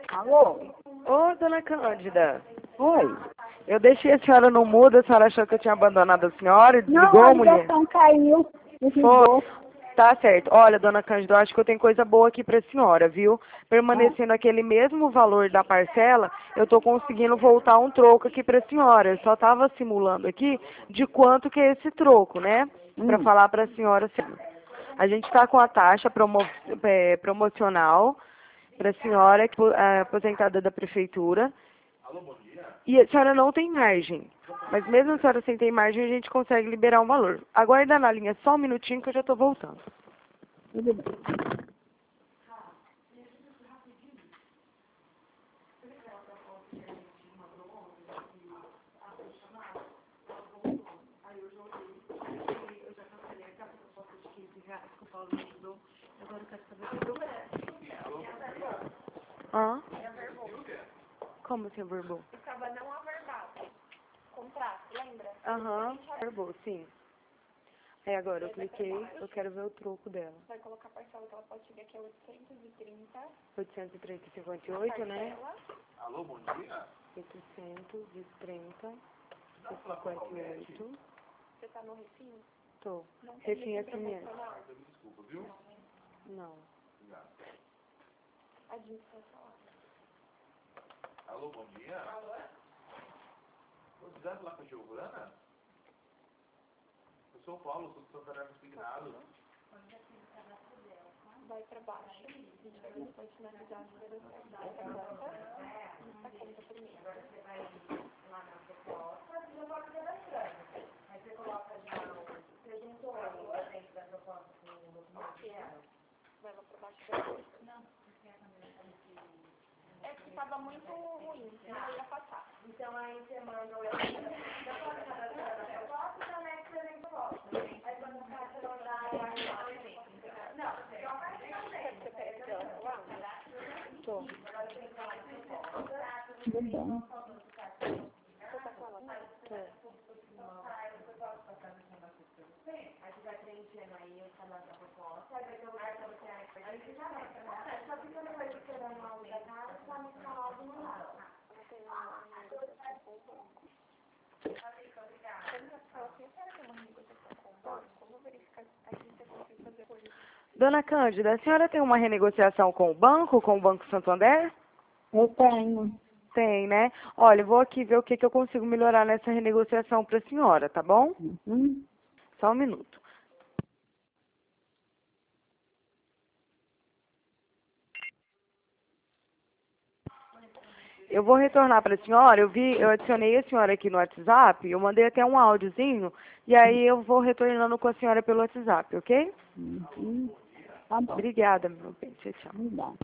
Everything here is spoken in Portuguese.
Alô? Ô, dona Cândida, Oi? eu deixei a senhora no mudo, a senhora achou que eu tinha abandonado a senhora e Não, desligou, a mulher? ligação caiu. Desligou. Tá certo. Olha, dona Cândida, eu acho que eu tenho coisa boa aqui pra senhora, viu? Permanecendo aquele mesmo valor da parcela, eu tô conseguindo voltar um troco aqui pra senhora. Eu só tava simulando aqui de quanto que é esse troco, né? Pra falar pra senhora assim. A gente tá com a taxa promocional pra senhora, aposentada da prefeitura. E a senhora não tem margem. Mas mesmo a senhora sem ter margem, a gente consegue liberar um valor. Aguarda na linha só um minutinho que eu já tô voltando. Tudo bem. Hã? Como assim, verbou? Ficava não averbado. Contrato, lembra? Aham, verbou, sim. Aí agora eu cliquei, eu quero ver o troco dela. Vai colocar a parcela que ela pode chegar aqui a 830. 830,58, né? Parcela. Alô, bom dia. 830,58. Você tá no Refinho? Tô. Não tem Refinha link SMS. promocional? Desculpa, viu? Não. Obrigado. Administração. Alô, bom dia. Alô? Você deve falar com a Giovana? Eu sou o Paulo, sou do seu caderno consignado. Vai pra baixo. A gente vai depois finalizar a liberação. Vai pra conta. Essa conta primeiro. Vai lá pra baixo. É que tava muito ruim, senão eu ia passar. Então aí você manda o proposta também que você vem proposta. Aí quando o cara você mandar não, só vai ter Você pega ela lá? Tô. Tudo bem. Você tá com ela? Tô. aí você vai preenchendo aí o cadastro da proposta, aí vai ter o lugar pra você aí você já vai. Só fica depois esperando a aula da casa, só me falar alguma coisa. Não tem uma negociação com o banco. Ela assim, a senhora tem uma negociação com o banco? Vou verificar aqui se eu consigo fazer coisa. Dona Cândida, a senhora tem uma renegociação com o Banco Santander? Eu tenho. Tem, né? Olha, eu vou aqui ver o que eu consigo melhorar nessa renegociação pra senhora, tá bom? Uhum. Só um minuto. Eu vou retornar para a senhora, eu adicionei a senhora aqui no WhatsApp, eu mandei até um áudiozinho, e aí eu vou retornando com a senhora pelo WhatsApp, ok? Uhum. Tá bom. Obrigada, meu bem. Tchau, tchau. Obrigada.